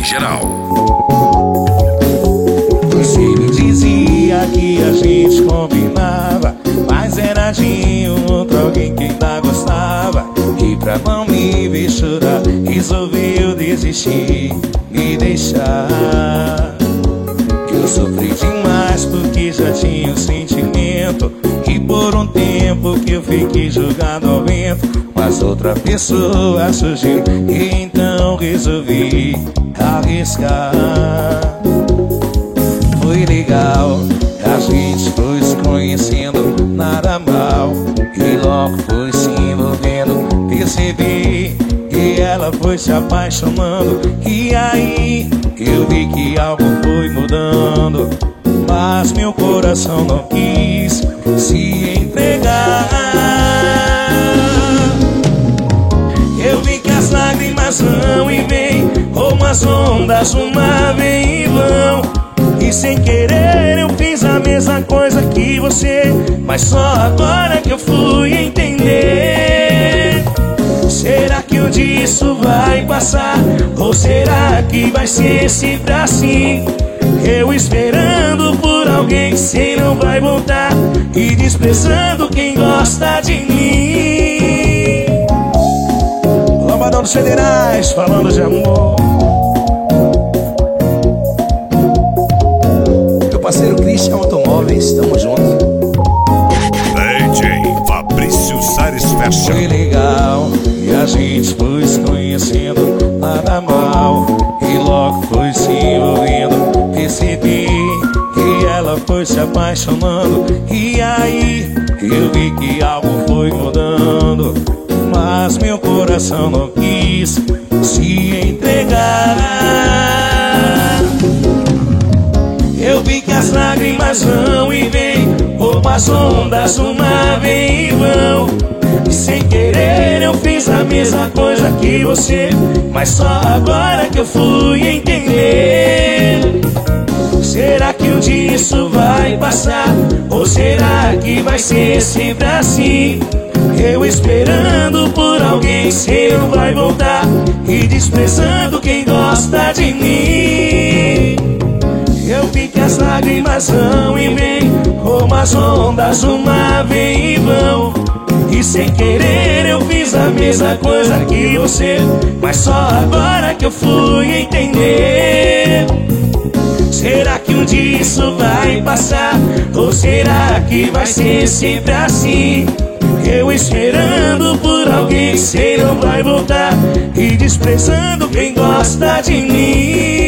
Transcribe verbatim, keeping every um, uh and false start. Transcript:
geral. Você me dizia que a gente combinava, mas era de um outro alguém que ainda gostava. E pra não me ver chorar, resolveu desistir, me deixar. Eu sofri demais porque já tinha um sentimento, e por um tempo que eu fiquei jogado ao vento. Mas outra pessoa surgiu e então resolvi arriscar. Foi legal, a gente foi se conhecendo, nada mal, e logo foi se envolvendo. Percebi que ela foi se apaixonando, e aí eu vi que algo foi mudando. Mas meu coração não quis se entregar. Eu vi que as lágrimas vão e vêm, como as ondas, uma vem e vão. E sem querer eu fiz a mesma coisa que você, mas só agora que eu fui entender. Será que um dia isso vai passar? Ou será que vai ser sempre assim? Eu esperando por alguém que sei não vai voltar, e desprezando quem gosta de mim. Lambadão dos Federais, falando de amor. Meu parceiro Christian Automóveis, tamo junto. D J Fabrício Sares Fashion. Foi legal, e a gente foi se conhecendo, nada mal, e logo foi se envolvendo. Percebi que ela foi se apaixonando, e aí eu vi que algo foi mudando. Mas meu coração não quis se entregar. Eu vi que as lágrimas vão e vêm, como as ondas, uma vem e vão. E sem querer eu fiz a mesma coisa que você, mas só agora que eu fui entender. Será que um dia isso vai passar? Ou será que vai ser sempre assim? Eu esperando por alguém, se não vai voltar, e desprezando quem gosta de mim. Eu vi que as lágrimas vão e vêm, como as ondas, uma vem e vão. E sem querer eu fiz a mesma coisa que você, mas só agora que eu fui entender. Será que um dia isso vai passar? Ou será que vai ser sempre assim? Eu esperando por alguém que sei não vai voltar, e desprezando quem gosta de mim.